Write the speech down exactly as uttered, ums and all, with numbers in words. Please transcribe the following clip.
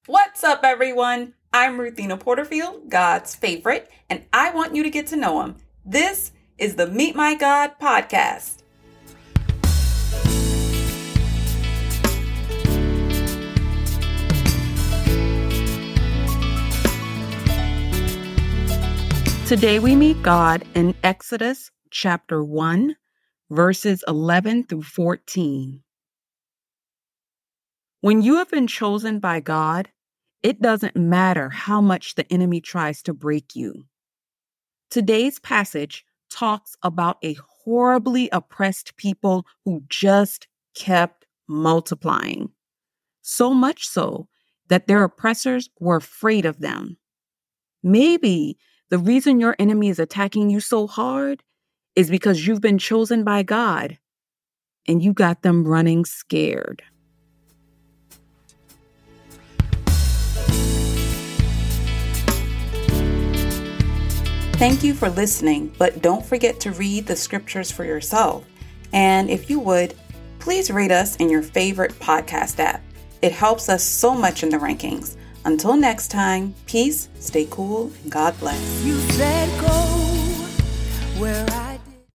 What's up, everyone? I'm Ruthina Porterfield, God's favorite, and I want you to get to know Him. This is the Meet My God podcast. Today we meet God in Exodus chapter one, verses eleven through fourteen. When you have been chosen by God, it doesn't matter how much the enemy tries to break you. Today's passage talks about a horribly oppressed people who just kept multiplying. So much so that their oppressors were afraid of them. Maybe the reason your enemy is attacking you so hard is because you've been chosen by God and you got them running scared. Thank you for listening, but don't forget to read the scriptures for yourself. And if you would, please rate us in your favorite podcast app. It helps us so much in the rankings. Until next time, peace, stay cool, and God bless. You said go where I